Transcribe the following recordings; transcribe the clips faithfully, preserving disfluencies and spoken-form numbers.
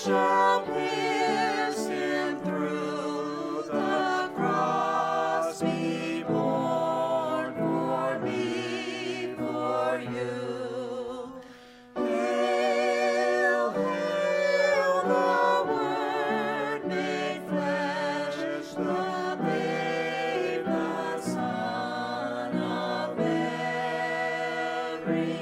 shall pierce him through, the cross be borne for me, for you. Hail, hail, the Word made flesh, the babe, the Son of Mary.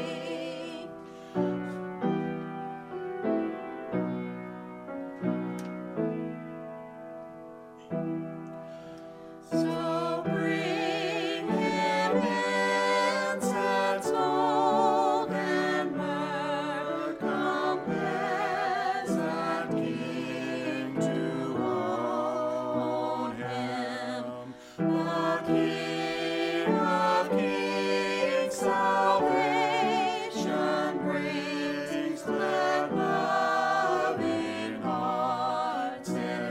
So bring him incense, gold and myrrh, compare that King to own him, the King of kings. Salvation brings, let loving hearts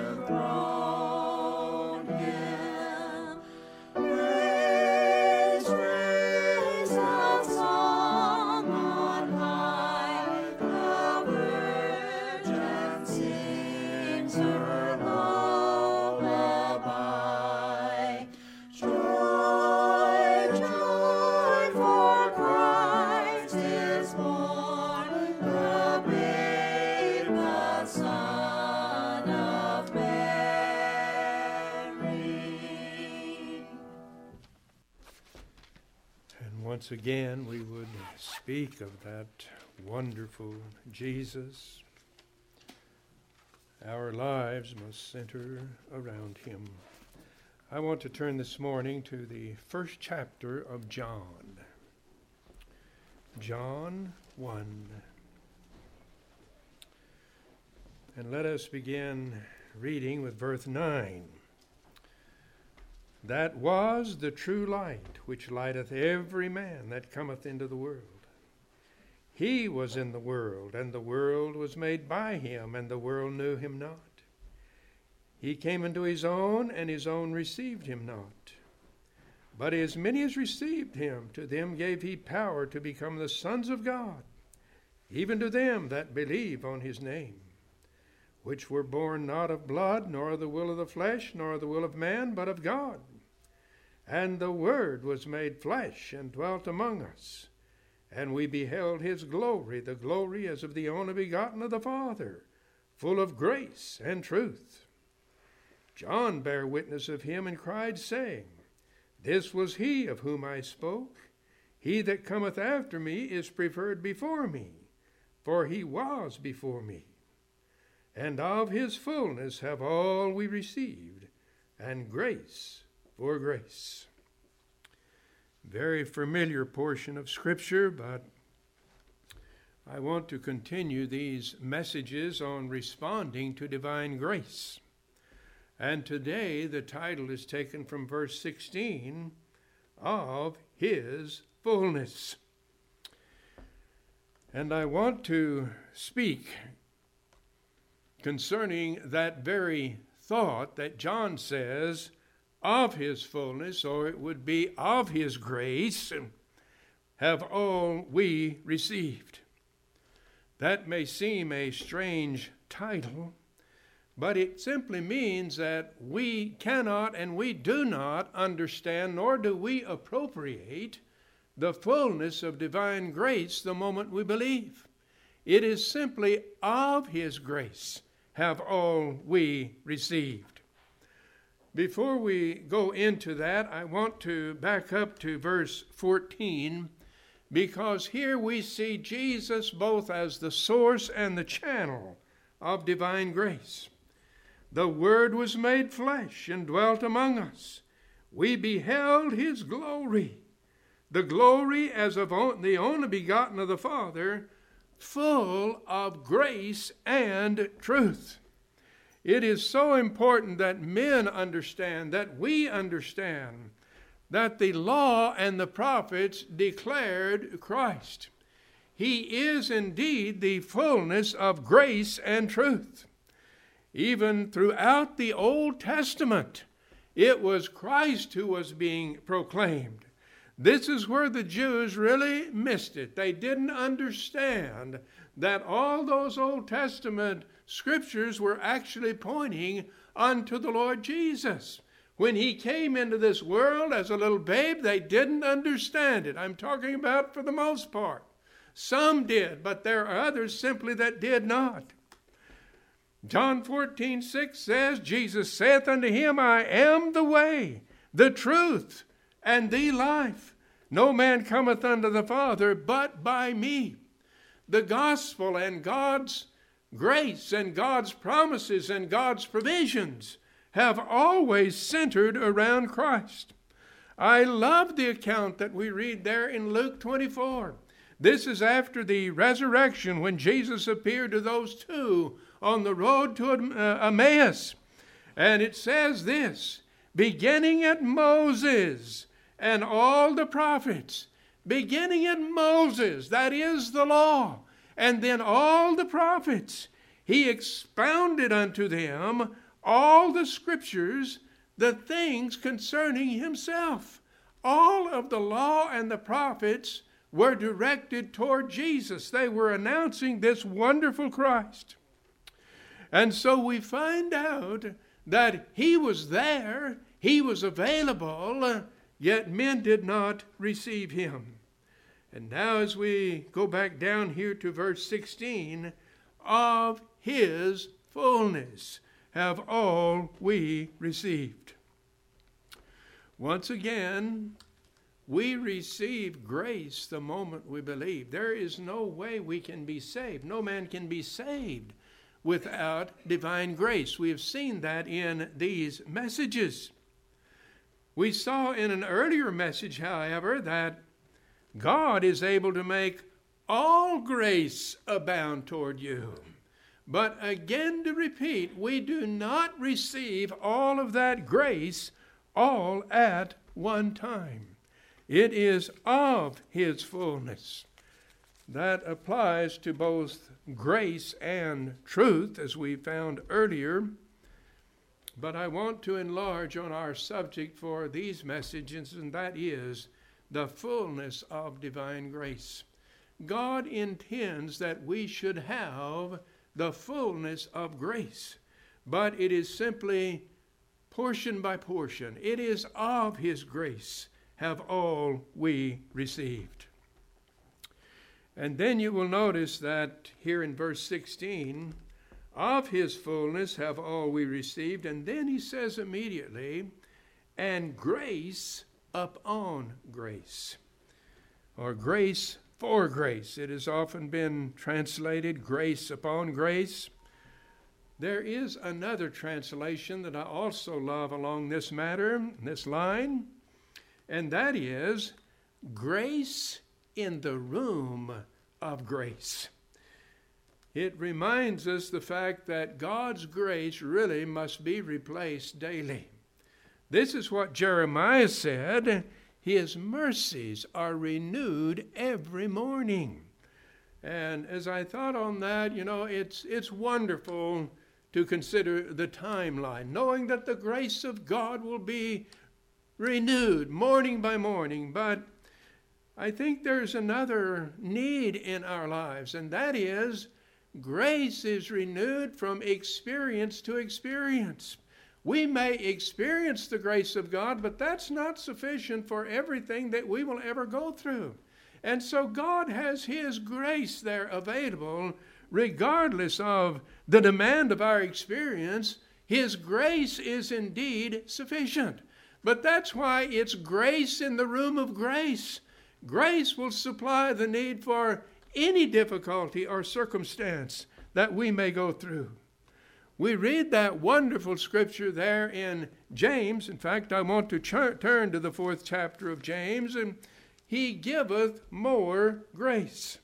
enthrone him. Praise, raise a song on high, the Virgin sings her lullaby. Joy, joy, for Christ is born, the babe, the Son of Mary. And once again, we would speak of that wonderful Jesus. Our lives must center around him. I want to turn this morning to the first chapter of John. John one. And let us begin reading with verse nine. That was the true light, which lighteth every man that cometh into the world. He was in the world, and the world was made by him, and the world knew him not. He came into his own, and his own received him not. But as many as received him, to them gave he power to become the sons of God, even to them that believe on his name, which were born not of blood, nor of the will of the flesh, nor of the will of man, but of God. And the Word was made flesh, and dwelt among us. And we beheld his glory, the glory as of the only begotten of the Father, full of grace and truth. John bare witness of him, and cried, saying, This was he of whom I spoke. He that cometh after me is preferred before me, for he was before me. And of his fullness have all we received, and grace for grace. Very familiar portion of Scripture, but I want to continue these messages on responding to divine grace. And today the title is taken from verse sixteen, of his fullness. And I want to speak concerning that very thought that John says, of his fullness, or it would be of his grace, have all we received. That may seem a strange title, but it simply means that we cannot and we do not understand, nor do we appropriate the fullness of divine grace the moment we believe. It is simply of his grace have all we received. Before we go into that, I want to back up to verse fourteen, because here we see Jesus both as the source and the channel of divine grace. The Word was made flesh and dwelt among us. We beheld his glory, the glory as of the only begotten of the Father, full of grace and truth. It is so important that men understand, that we understand, that the law and the prophets declared Christ. He is indeed the fullness of grace and truth. Even throughout the Old Testament, it was Christ who was being proclaimed. This is where the Jews really missed it. They didn't understand that all those Old Testament Scriptures were actually pointing unto the Lord Jesus. When he came into this world as a little babe, they didn't understand it. I'm talking about for the most part. Some did, but there are others simply that did not. John fourteen six says, Jesus saith unto him, I am the way, the truth, and the life. No man cometh unto the Father but by me. The gospel and God's grace and God's promises and God's provisions have always centered around Christ. I love the account that we read there in Luke twenty-four. This is after the resurrection, when Jesus appeared to those two on the road to Emmaus. And it says this, beginning at Moses and all the prophets, beginning at Moses, that is the law, and then all the prophets, he expounded unto them all the scriptures, the things concerning himself. All of the law and the prophets were directed toward Jesus. They were announcing this wonderful Christ. And so we find out that he was there, he was available, yet men did not receive him. And now as we go back down here to verse sixteen, of his fullness have all we received. Once again, we receive grace the moment we believe. There is no way we can be saved. No man can be saved without divine grace. We have seen that in these messages. We saw in an earlier message, however, that God is able to make all grace abound toward you. But again to repeat, we do not receive all of that grace all at one time. It is of his fullness. That applies to both grace and truth, as we found earlier. But I want to enlarge on our subject for these messages, and that is the fullness of divine grace. God intends that we should have the fullness of grace, but it is simply portion by portion. It is of his grace have all we received. And then you will notice that here in verse sixteen, of his fullness have all we received. And then he says immediately, and grace upon grace, or grace for grace. It has often been translated grace upon grace. There is another translation that I also love along this matter, this line, and that is grace in the room of grace. It reminds us the fact that God's grace really must be replaced daily. This is what Jeremiah said, his mercies are renewed every morning. And as I thought on that, you know, it's it's wonderful to consider the timeline, knowing that the grace of God will be renewed morning by morning. But I think there's another need in our lives, and that is grace is renewed from experience to experience. We may experience the grace of God, but that's not sufficient for everything that we will ever go through. And so God has his grace there available, regardless of the demand of our experience. His grace is indeed sufficient. But that's why it's grace in the room of grace. Grace will supply the need for any difficulty or circumstance that we may go through. We read that wonderful scripture there in James. In fact, I want to ch- turn to the fourth chapter of James. And he giveth more grace.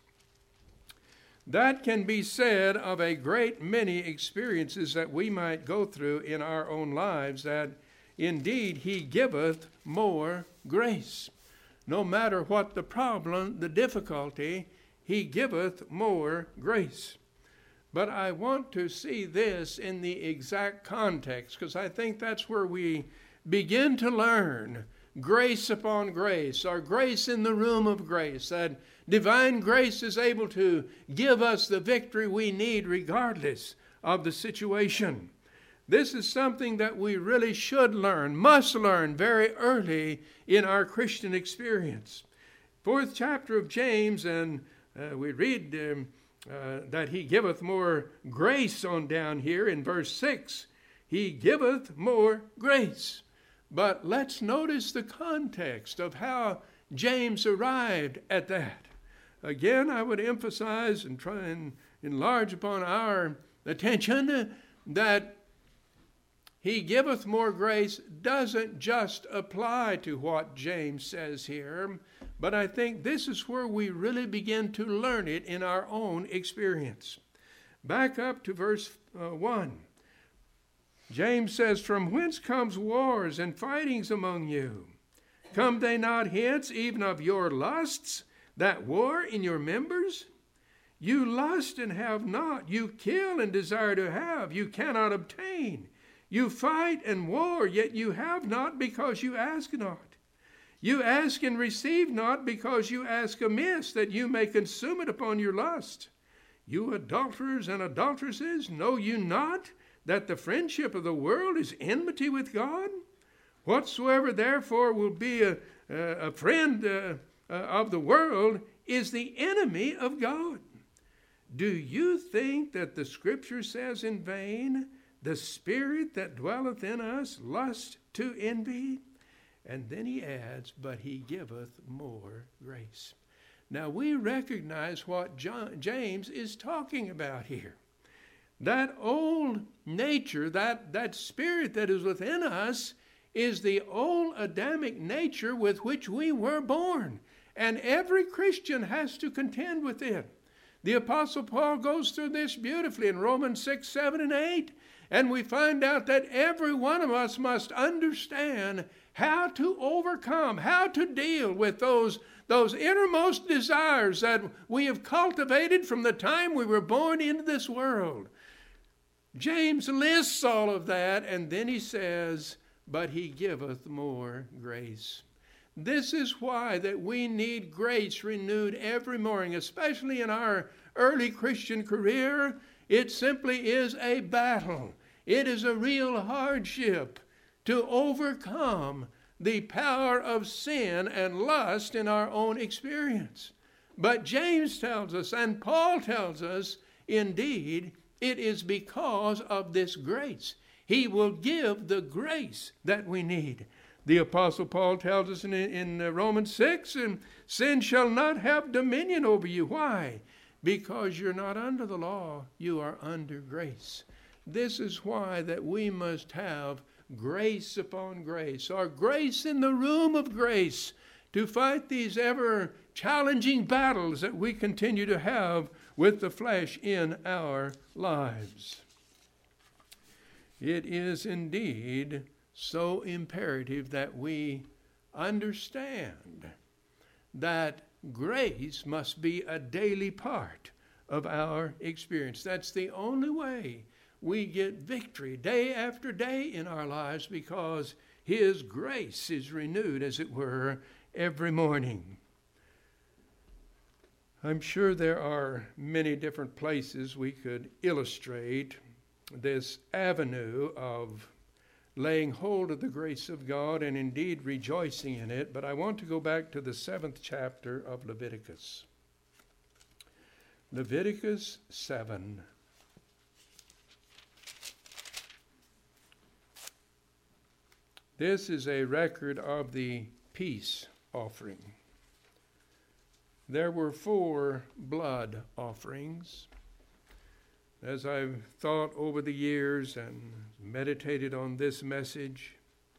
That can be said of a great many experiences that we might go through in our own lives, that indeed he giveth more grace. No matter what the problem, the difficulty, he giveth more grace. But I want to see this in the exact context, because I think that's where we begin to learn grace upon grace, or grace in the room of grace, that divine grace is able to give us the victory we need regardless of the situation. This is something that we really should learn, must learn very early in our Christian experience. Fourth chapter of James, and uh, we read um, uh, that he giveth more grace on down here in verse six. He giveth more grace. But let's notice the context of how James arrived at that. Again, I would emphasize and try and enlarge upon our attention that he giveth more grace doesn't just apply to what James says here, but I think this is where we really begin to learn it in our own experience. Back up to verse uh, one. James says, From whence comes wars and fightings among you? Come they not hence, even of your lusts, that war in your members? You lust and have not. You kill and desire to have. You cannot obtain. You fight and war, yet you have not because you ask not. You ask and receive not because you ask amiss, that you may consume it upon your lust. You adulterers and adulteresses, know you not that the friendship of the world is enmity with God? Whatsoever therefore will be a, a friend uh, uh, of the world is the enemy of God. Do you think that the Scripture says in vain, the Spirit that dwelleth in us lust to envy? And then he adds, but he giveth more grace. Now we recognize what John, James is talking about here. That old nature, that, that spirit that is within us, is the old Adamic nature with which we were born. And every Christian has to contend with it. The Apostle Paul goes through this beautifully in Romans six, seven, and eight. And we find out that every one of us must understand how to overcome, how to deal with those, those innermost desires that we have cultivated from the time we were born into this world. James lists all of that, and then he says, but he giveth more grace. This is why that we need grace renewed every morning, especially in our early Christian career. It simply is a battle. It is a real hardship to overcome the power of sin and lust in our own experience. But James tells us, and Paul tells us, indeed, it is because of this grace. He will give the grace that we need. The Apostle Paul tells us in, in Romans six, and sin shall not have dominion over you. Why? Because you're not under the law, you are under grace. This is why that we must have grace upon grace, or grace in the room of grace, to fight these ever challenging battles that we continue to have with the flesh in our lives. It is indeed so imperative that we understand that grace must be a daily part of our experience. That's the only way we get victory day after day in our lives, because His grace is renewed, as it were, every morning. I'm sure there are many different places we could illustrate this avenue of laying hold of the grace of God and indeed rejoicing in it, but I want to go back to the seventh chapter of Leviticus. Leviticus seven. This is a record of the peace offering. There were four blood offerings. As I've thought over the years and meditated on this message,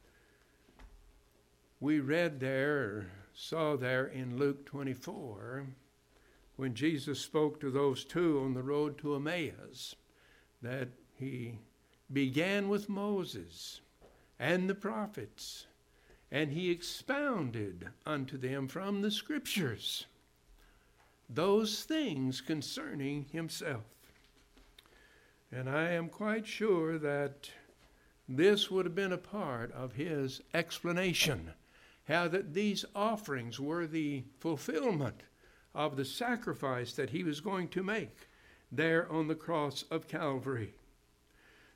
we read there, or saw there in Luke twenty-four, when Jesus spoke to those two on the road to Emmaus, that he began with Moses and the prophets, and he expounded unto them from the Scriptures those things concerning himself. And I am quite sure that this would have been a part of his explanation, how that these offerings were the fulfillment of the sacrifice that he was going to make there on the cross of Calvary.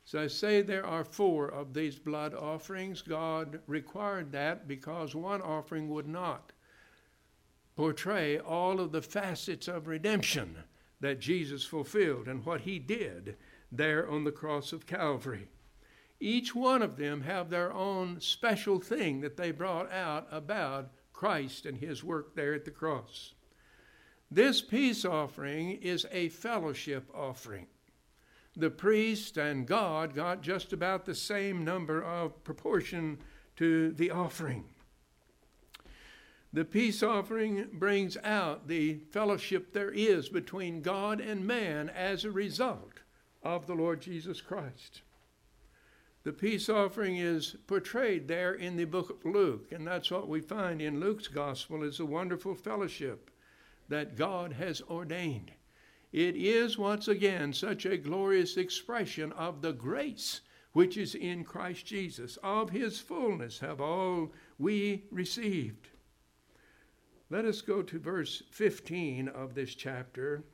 So I say there are four of these blood offerings. God required that because one offering would not portray all of the facets of redemption that Jesus fulfilled and what he did there on the cross of Calvary. Each one of them have their own special thing that they brought out about Christ and his work there at the cross. This peace offering is a fellowship offering. The priest and God got just about the same number of proportion to the offering. The peace offering brings out the fellowship there is between God and man as a result of the Lord Jesus Christ. The peace offering is portrayed there in the book of Luke, and that's what we find in Luke's gospel is a wonderful fellowship that God has ordained. It is once again such a glorious expression of the grace which is in Christ Jesus. Of his fullness have all we received. Let us go to verse fifteen of this chapter.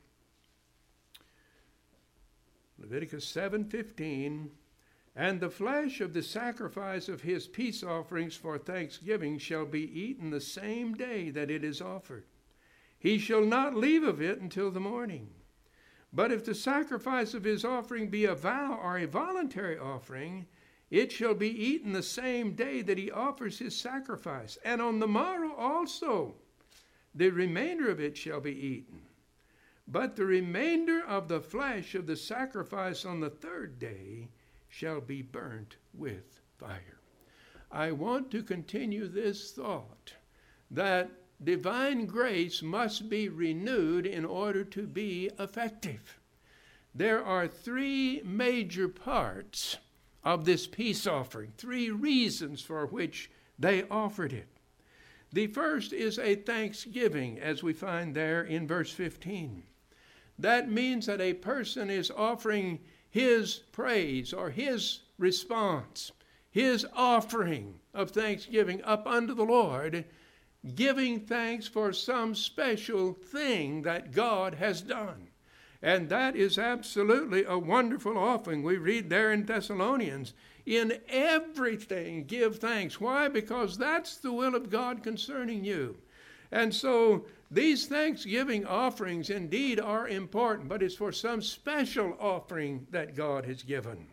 Leviticus seven fifteen. And the flesh of the sacrifice of his peace offerings for thanksgiving shall be eaten the same day that it is offered. He shall not leave of it until the morning. But if the sacrifice of his offering be a vow or a voluntary offering, it shall be eaten the same day that he offers his sacrifice. And on the morrow also the remainder of it shall be eaten. But the remainder of the flesh of the sacrifice on the third day shall be burnt with fire. I want to continue this thought that divine grace must be renewed in order to be effective. There are three major parts of this peace offering, three reasons for which they offered it. The first is a thanksgiving, as we find there in verse fifteen. That means that a person is offering his praise or his response, his offering of thanksgiving up unto the Lord, giving thanks for some special thing that God has done. And that is absolutely a wonderful offering. We read there in Thessalonians, in everything give thanks. Why? Because that's the will of God concerning you. And so these thanksgiving offerings indeed are important, but it's for some special offering that God has given.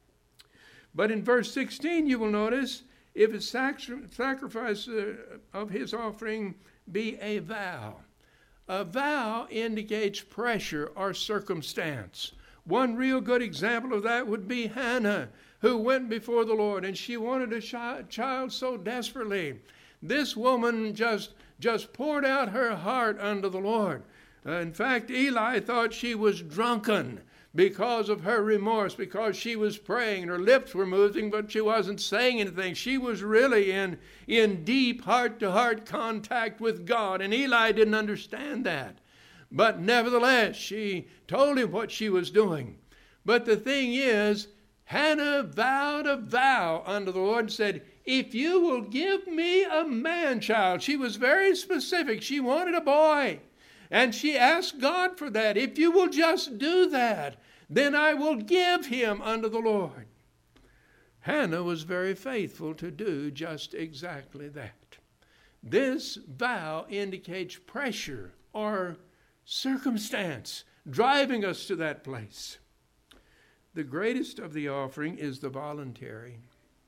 But in verse sixteen, you will notice, if a sacrifice of his offering be a vow. A vow indicates pressure or circumstance. One real good example of that would be Hannah, who went before the Lord, and she wanted a child so desperately. This woman just, just poured out her heart unto the Lord. Uh, in fact, Eli thought she was drunken because of her remorse, because she was praying and her lips were moving, but she wasn't saying anything. She was really in, in deep heart-to-heart contact with God, and Eli didn't understand that. But nevertheless, she told him what she was doing. But the thing is, Hannah vowed a vow unto the Lord and said, if you will give me a man-child. She was very specific. She wanted a boy. And she asked God for that. If you will just do that, then I will give him unto the Lord. Hannah was very faithful to do just exactly that. This vow indicates pressure or circumstance driving us to that place. The greatest of the offering is the voluntary.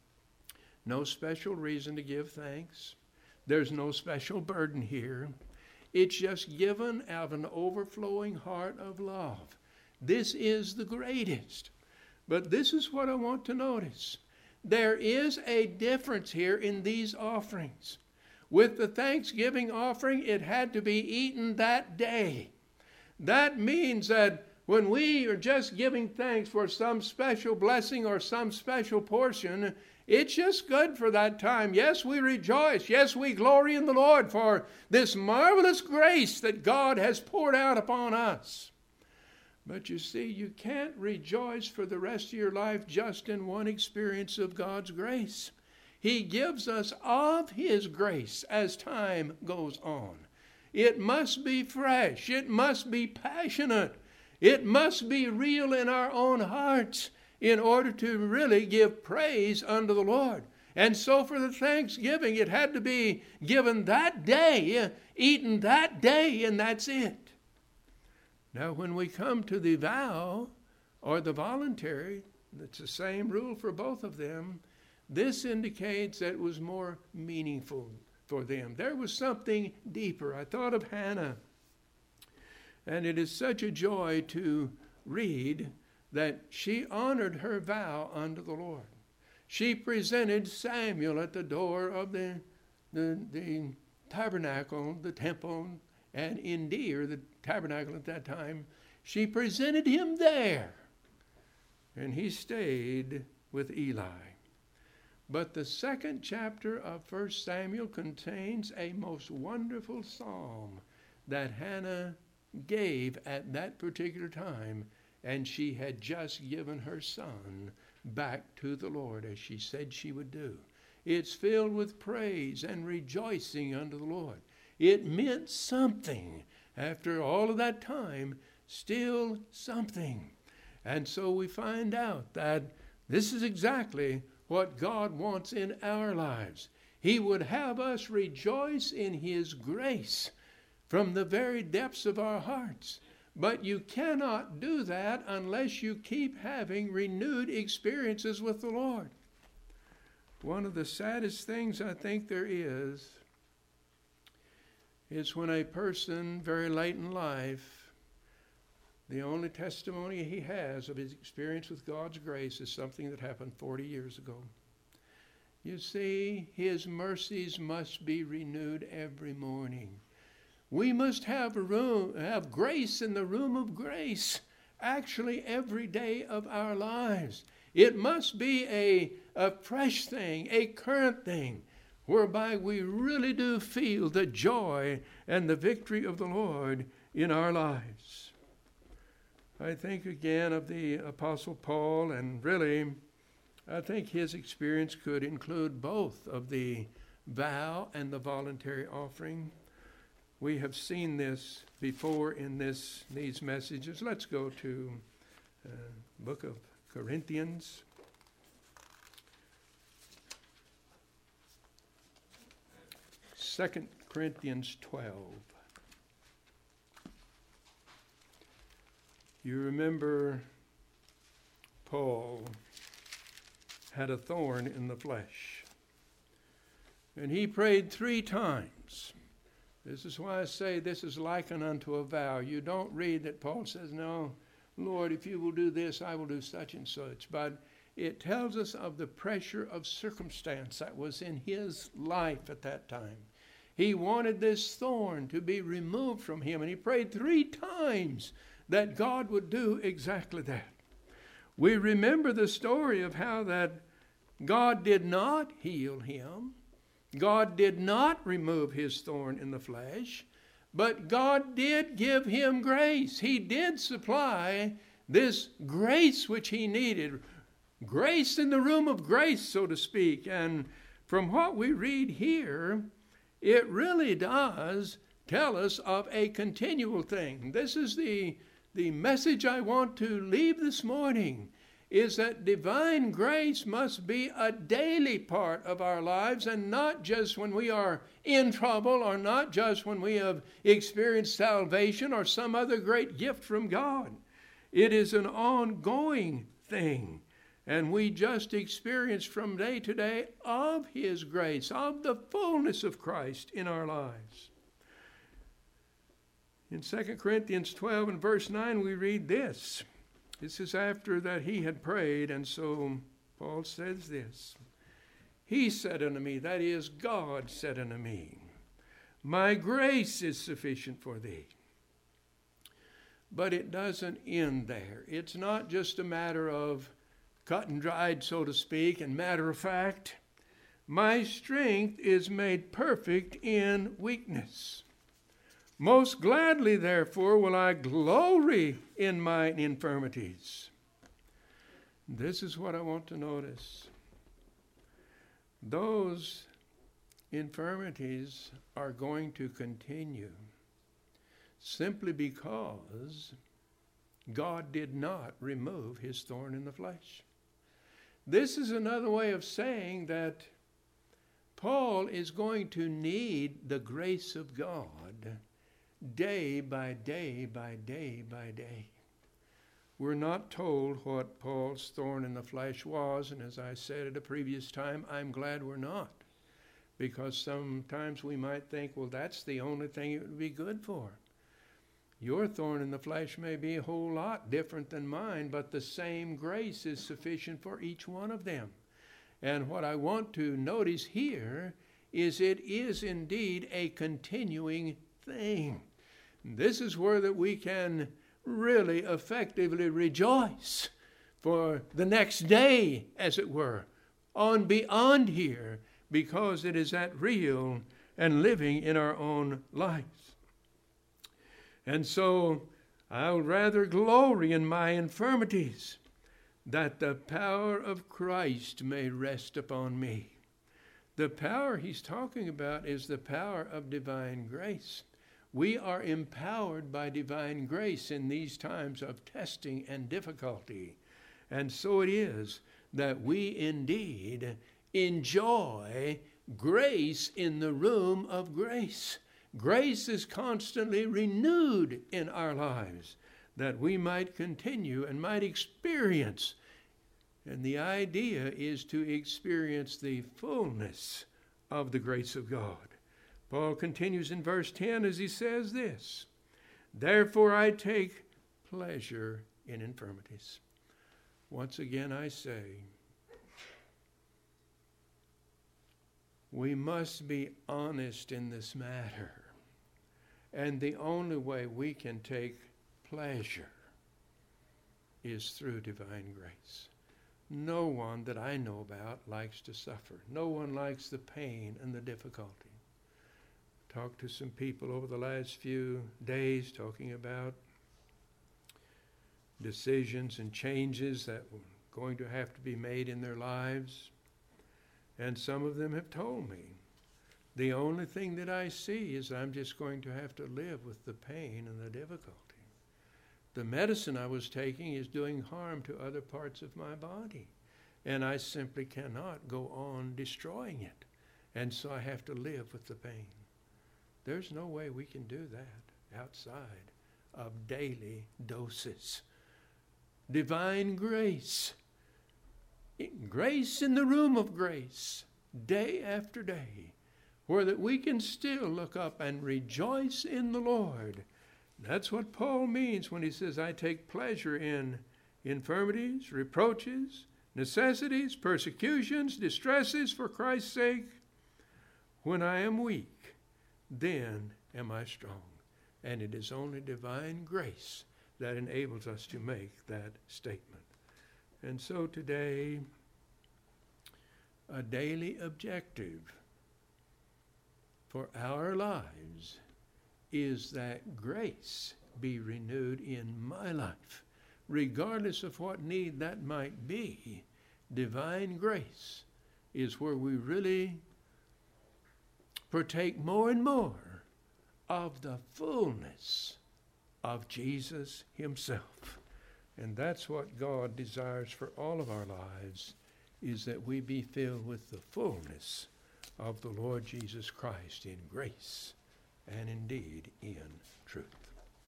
No special reason to give thanks. There's no special burden here. It's just given out of an overflowing heart of love. This is the greatest. But this is what I want to notice. There is a difference here in these offerings. With the thanksgiving offering, it had to be eaten that day. That means that when we are just giving thanks for some special blessing or some special portion, it's just good for that time. Yes, we rejoice. Yes, we glory in the Lord for this marvelous grace that God has poured out upon us. But you see, you can't rejoice for the rest of your life just in one experience of God's grace. He gives us of his grace as time goes on. It must be fresh. It must be passionate. It must be real in our own hearts. in order to really give praise unto the Lord. And so for the thanksgiving, it had to be given that day, eaten that day, and that's it. Now, when we come to the vow or the voluntary, it's the same rule for both of them. This indicates that it was more meaningful for them. There was something deeper. I thought of Hannah. And it is such a joy to read that she honored her vow unto the Lord. She presented Samuel at the door of the, the, the tabernacle, the temple, and indeed, or the tabernacle at that time. She presented him there. And he stayed with Eli. But the second chapter of First Samuel contains a most wonderful psalm that Hannah gave at that particular time, and she had just given her son back to the Lord as she said she would do. It's filled with praise and rejoicing unto the Lord. It meant something. After all of that time, still something. And so we find out that this is exactly what God wants in our lives. He would have us rejoice in His grace from the very depths of our hearts. But you cannot do that unless you keep having renewed experiences with the Lord. One of the saddest things I think there is, is when a person very late in life, the only testimony he has of his experience with God's grace is something that happened forty years ago. You see, His mercies must be renewed every morning. We must have a room, have grace in the room of grace, actually every day of our lives. It must be a, a fresh thing, a current thing, whereby we really do feel the joy and the victory of the Lord in our lives. I think again of the Apostle Paul, and really, I think his experience could include both of the vow and the voluntary offering. We have seen this before in this these messages. Let's go to the uh, book of Corinthians. Second Corinthians twelve. You remember Paul had a thorn in the flesh. And he prayed three times. This is why I say this is likened unto a vow. You don't read that Paul says, no, Lord, if you will do this, I will do such and such. But it tells us of the pressure of circumstance that was in his life at that time. He wanted this thorn to be removed from him, and he prayed three times that God would do exactly that. We remember the story of how that God did not heal him. God did not remove his thorn in the flesh, but God did give him grace. He did supply this grace which he needed. Grace in the room of grace, so to speak. And from what we read here, it really does tell us of a continual thing. This is the, the message I want to leave this morning, is that divine grace must be a daily part of our lives, and not just when we are in trouble, or not just when we have experienced salvation or some other great gift from God. It is an ongoing thing, and we just experience from day to day of His grace, of the fullness of Christ in our lives. In Second Corinthians twelve and verse nine we read this. This is after that he had prayed, and so Paul says this. He said unto me, that is, God said unto me, my grace is sufficient for thee. But it doesn't end there. It's not just a matter of cut and dried, so to speak, and matter of fact. My strength is made perfect in weakness. Most gladly, therefore, will I glory in mine infirmities. This is what I want to notice. Those infirmities are going to continue simply because God did not remove his thorn in the flesh. This is another way of saying that Paul is going to need the grace of God day by day by day by day. We're not told what Paul's thorn in the flesh was, and as I said at a previous time, I'm glad we're not. Because sometimes we might think, well, that's the only thing it would be good for. Your thorn in the flesh may be a whole lot different than mine, but the same grace is sufficient for each one of them. And what I want to notice here is it is indeed a continuing thing. This is where that we can really effectively rejoice for the next day, as it were, on beyond here, because it is that real and living in our own lives. And so I'll rather glory in my infirmities, that the power of Christ may rest upon me. The power he's talking about is the power of divine grace. We are empowered by divine grace in these times of testing and difficulty. And so it is that we indeed enjoy grace in the room of grace. Grace is constantly renewed in our lives that we might continue and might experience. And the idea is to experience the fullness of the grace of God. Paul continues in verse ten as he says this, "Therefore I take pleasure in infirmities." Once again I say, we must be honest in this matter. And the only way we can take pleasure is through divine grace. No one that I know about likes to suffer. No one likes the pain and the difficulty. Talked to some people over the last few days talking about decisions and changes that were going to have to be made in their lives. And some of them have told me, the only thing that I see is I'm just going to have to live with the pain and the difficulty. The medicine I was taking is doing harm to other parts of my body, and I simply cannot go on destroying it. And so I have to live with the pain. There's no way we can do that outside of daily doses. Divine grace. Grace in the room of grace, day after day, where that we can still look up and rejoice in the Lord. That's what Paul means when he says, I take pleasure in infirmities, reproaches, necessities, persecutions, distresses for Christ's sake. When I am weak, then am I strong. And it is only divine grace that enables us to make that statement. And so today, a daily objective for our lives is that grace be renewed in my life. Regardless of what need that might be, divine grace is where we really partake more and more of the fullness of Jesus himself. And that's what God desires for all of our lives, is that we be filled with the fullness of the Lord Jesus Christ in grace and indeed in truth.